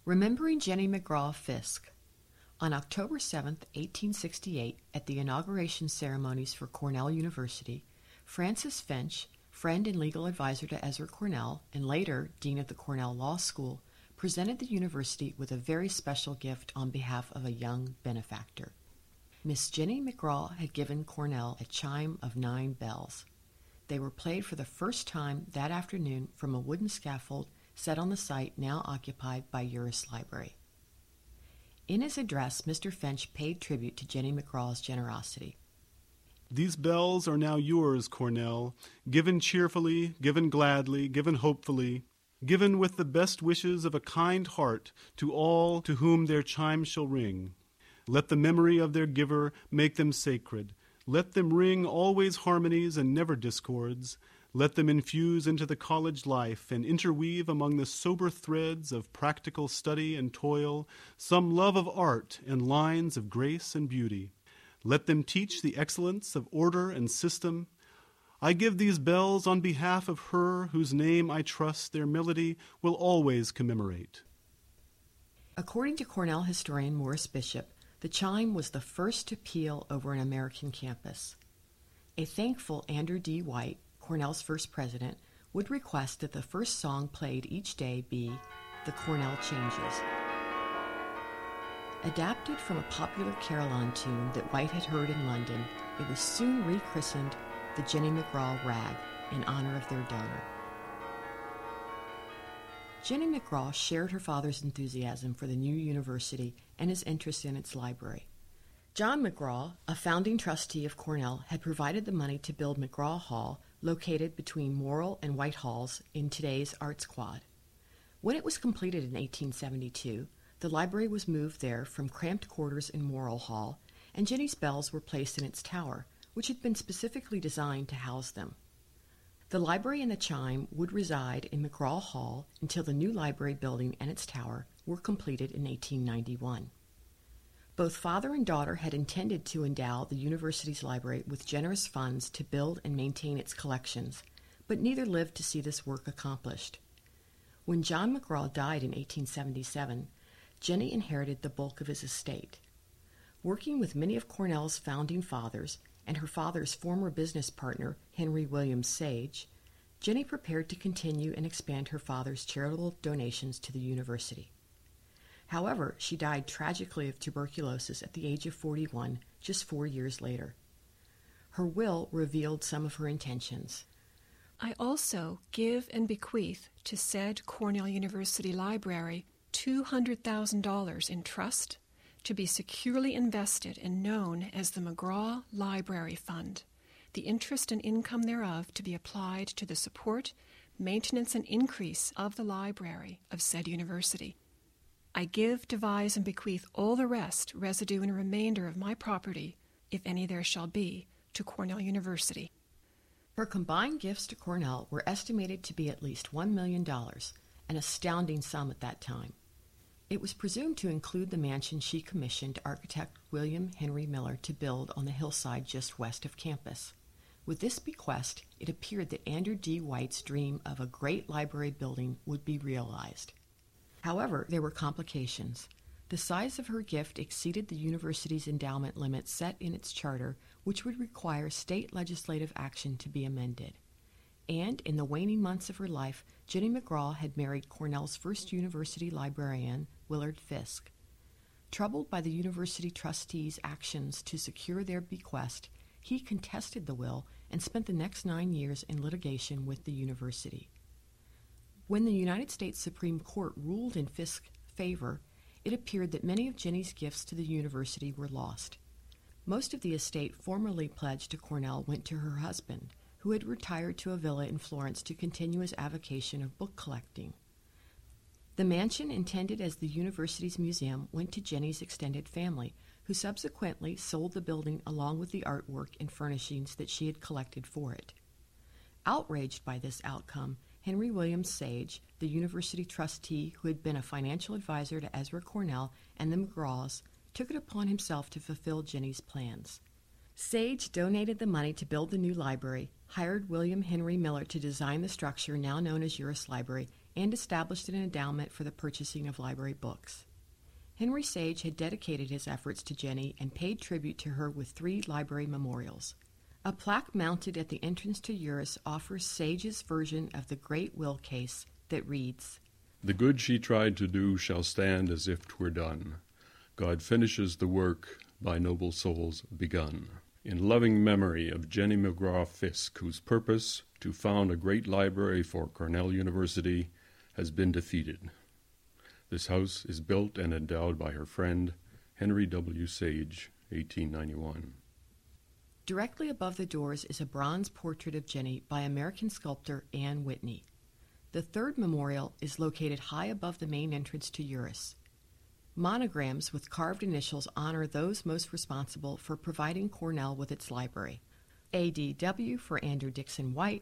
Remembering Jenny McGraw Fisk. On October 7, 1868, at the inauguration ceremonies for Cornell University, Frances Finch, friend and legal advisor to Ezra Cornell, and later Dean of the Cornell Law School, presented the university with a very special gift on behalf of a young benefactor. Miss Jenny McGraw had given Cornell a chime of 9 bells. They were played for the first time that afternoon from a wooden scaffold set on the site now occupied by Uris Library. In his address, Mr. Finch paid tribute to Jenny McGraw's generosity. These bells are now yours, Cornell, given cheerfully, given gladly, given hopefully, given with the best wishes of a kind heart to all to whom their chime shall ring. Let the memory of their giver make them sacred. Let them ring always harmonies and never discords. Let them infuse into the college life and interweave among the sober threads of practical study and toil some love of art and lines of grace and beauty. Let them teach the excellence of order and system. I give these bells on behalf of her whose name I trust their melody will always commemorate. According to Cornell historian Morris Bishop, the chime was the first to peal over an American campus. A thankful Andrew D. White, Cornell's first president, would request that the first song played each day be The Cornell Changes. Adapted from a popular carillon tune that White had heard in London, it was soon rechristened the Jenny McGraw Rag in honor of their donor. Jenny McGraw shared her father's enthusiasm for the new university and his interest in its library. John McGraw, a founding trustee of Cornell, had provided the money to build McGraw Hall, located between Morrill and White Halls in today's Arts Quad. When it was completed in 1872, the library was moved there from cramped quarters in Morrill Hall, and Jenny's bells were placed in its tower, which had been specifically designed to house them. The library and the chime would reside in McGraw Hall until the new library building and its tower were completed in 1891. Both father and daughter had intended to endow the university's library with generous funds to build and maintain its collections, but neither lived to see this work accomplished. When John McGraw died in 1877, Jenny inherited the bulk of his estate. Working with many of Cornell's founding fathers and her father's former business partner, Henry William Sage, Jenny prepared to continue and expand her father's charitable donations to the university. However, she died tragically of tuberculosis at the age of 41, just 4 years later. Her will revealed some of her intentions. I also give and bequeath to said Cornell University Library $200,000 in trust to be securely invested and known as the McGraw Library Fund, the interest and income thereof to be applied to the support, maintenance, and increase of the library of said university. I give, devise, and bequeath all the rest, residue, and remainder of my property, if any there shall be, to Cornell University. Her combined gifts to Cornell were estimated to be at least $1 million, an astounding sum at that time. It was presumed to include the mansion she commissioned architect William Henry Miller to build on the hillside just west of campus. With this bequest, it appeared that Andrew D. White's dream of a great library building would be realized. However, there were complications. The size of her gift exceeded the university's endowment limit set in its charter, which would require state legislative action to be amended. And in the waning months of her life, Jenny McGraw had married Cornell's first university librarian, Willard Fisk. Troubled by the university trustees' actions to secure their bequest, he contested the will and spent the next 9 years in litigation with the university. When the United States Supreme Court ruled in Fisk's favor, it appeared that many of Jenny's gifts to the university were lost. Most of the estate formerly pledged to Cornell went to her husband, who had retired to a villa in Florence to continue his avocation of book collecting. The mansion intended as the university's museum went to Jenny's extended family, who subsequently sold the building along with the artwork and furnishings that she had collected for it. Outraged by this outcome, Henry William Sage, the university trustee who had been a financial advisor to Ezra Cornell and the McGraws, took it upon himself to fulfill Jenny's plans. Sage donated the money to build the new library, hired William Henry Miller to design the structure now known as Uris Library, and established an endowment for the purchasing of library books. Henry Sage had dedicated his efforts to Jenny and paid tribute to her with 3 library memorials. A plaque mounted at the entrance to Eurus offers Sage's version of the great will case that reads, "The good she tried to do shall stand as if 'twere done. God finishes the work by noble souls begun. In loving memory of Jenny McGraw-Fisk, whose purpose to found a great library for Cornell University has been defeated. This house is built and endowed by her friend, Henry W. Sage, 1891. Directly above the doors is a bronze portrait of Jenny by American sculptor Anne Whitney. The 3rd memorial is located high above the main entrance to Eurus. Monograms with carved initials honor those most responsible for providing Cornell with its library. ADW for Andrew Dixon White,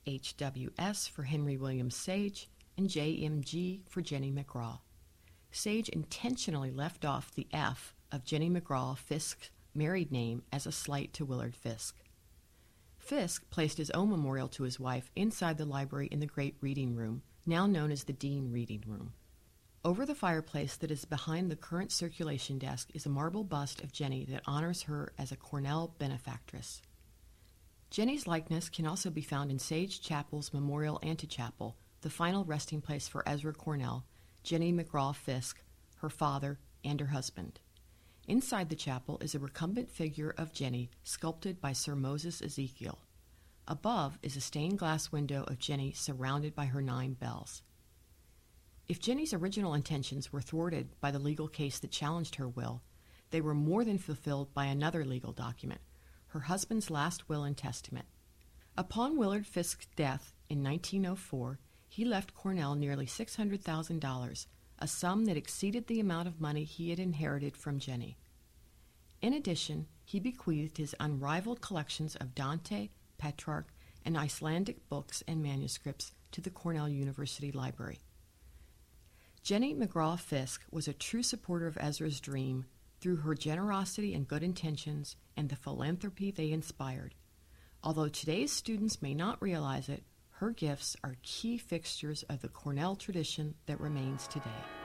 HWS for Henry William Sage, and JMG for Jenny McGraw. Sage intentionally left off the F of Jenny McGraw-Fisk's married name as a slight to Willard Fisk. Fisk placed his own memorial to his wife inside the library in the Great Reading Room, now known as the Dean Reading Room. Over the fireplace that is behind the current circulation desk is a marble bust of Jenny that honors her as a Cornell benefactress. Jenny's likeness can also be found in Sage Chapel's Memorial Antechapel, the final resting place for Ezra Cornell, Jenny McGraw-Fisk, her father, and her husband. Inside the chapel is a recumbent figure of Jenny sculpted by Sir Moses Ezekiel. Above is a stained glass window of Jenny surrounded by her 9 bells. If Jenny's original intentions were thwarted by the legal case that challenged her will, they were more than fulfilled by another legal document, her husband's last will and testament. Upon Willard Fisk's death in 1904, he left Cornell nearly $600,000, a sum that exceeded the amount of money he had inherited from Jenny. In addition, he bequeathed his unrivaled collections of Dante, Petrarch, and Icelandic books and manuscripts to the Cornell University Library. Jenny McGraw-Fisk was a true supporter of Ezra's dream through her generosity and good intentions and the philanthropy they inspired. Although today's students may not realize it, her gifts are key fixtures of the Cornell tradition that remains today.